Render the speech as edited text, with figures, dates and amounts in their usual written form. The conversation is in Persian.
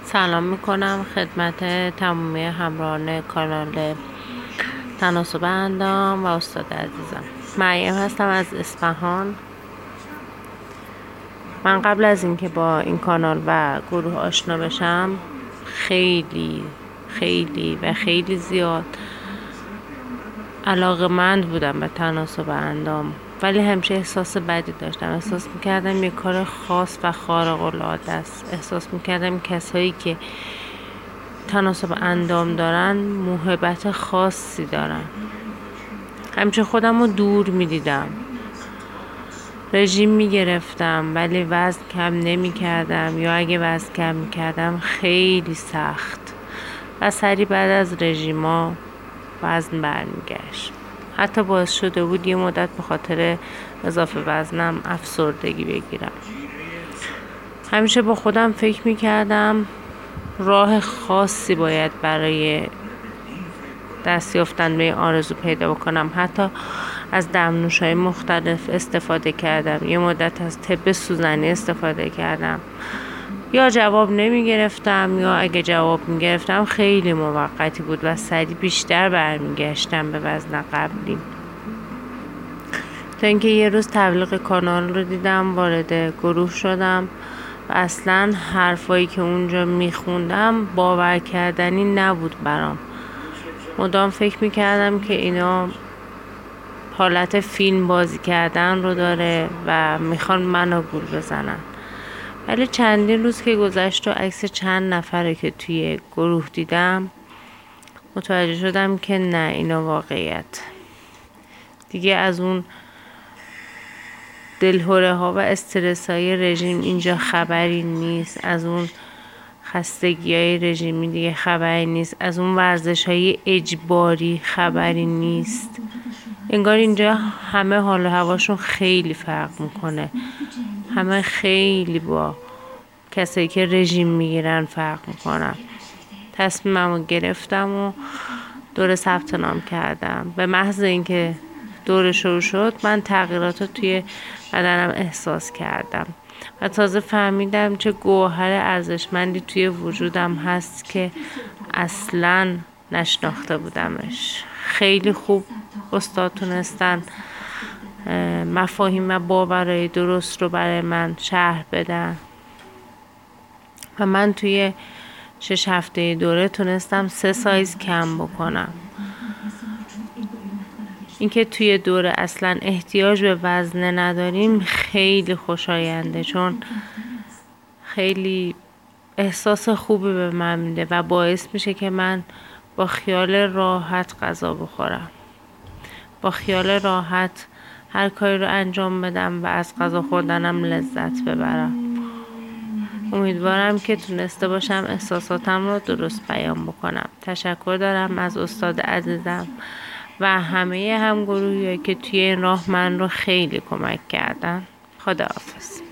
سلام میکنم خدمت تمامی همراهان کانال تناسب اندام و استاد عزیزم. مریم هستم از اصفهان. من قبل از اینکه با این کانال و گروه آشنا بشم خیلی زیاد علاقه‌مند بودم به تناسب اندام، ولی همیشه احساس بدی داشتم. احساس میکردم یه کار خاص و خارق العاده است. احساس میکردم کسایی که تناسب اندام دارن موهبت خاصی دارن. همیشه خودم رو دور میدیدم. رژیم میگرفتم ولی وزن کم نمی کردم، یا اگه وزن کم می کردم خیلی سخت و سریع بعد از رژیما وزن برمیگشت. حتی باعث شده بود یه مدت به خاطر اضافه وزنم افسردگی بگیرم. همیشه با خودم فکر میکردم راه خاصی باید برای دست یافتن به آرزو پیدا بکنم. حتی از دمنوش‌های مختلف استفاده کردم. یه مدت از طب سوزنی استفاده کردم. یا جواب نمی گرفتم، یا اگه جواب می گرفتم خیلی موقتی بود و سریع بیشتر برمیگشتم به وزن قبلی. تا اینکه یه روز تبلیغ کانال رو دیدم، وارد گروه شدم و اصلا حرفایی که اونجا میخوندم باور کردنی نبود برام. مدام فکر میکردم که اینا حالت فیلم بازی کردن رو داره و میخوان منو گول بزنن. ولی چندین روز که گذشت و عکس چند نفره که توی گروه دیدم متوجه شدم که نه، اینا واقعیت. دیگه از اون دلهره ها و استرس های رژیم اینجا خبری نیست. از اون خستگی های رژیمی دیگه خبری نیست. از اون ورزش های اجباری خبری نیست. انگار اینجا همه حال و هواشون خیلی فرق میکنه. همه خیلی با کسایی که رژیم میگیرن فرق میکنن. تصمیممو گرفتم و دوره ثبت نام کردم. به محض اینکه دوره شروع شد من تغییرات رو توی بدنم احساس کردم و تازه فهمیدم چه گوهر ارزشمندی توی وجودم هست که اصلاً نشناخته بودمش. خیلی خوب استاد تونستن مفاهیم و باورهای درست رو برای من شرح بدن و من توی 6 هفته دوره تونستم 3 سایز کم بکنم. اینکه توی دوره اصلا احتیاج به وزن نداریم خیلی خوشاینده، چون خیلی احساس خوبی به من میده و باعث میشه که من با خیال راحت غذا بخورم، با خیال راحت هر کاری رو انجام بدم و از غذا خوردنم لذت ببرم. امیدوارم که تونسته باشم احساساتم رو درست بیان بکنم. تشکر دارم از استاد عزیزم و همه همگروهی که توی این راه من رو خیلی کمک کردن. خداحافظ.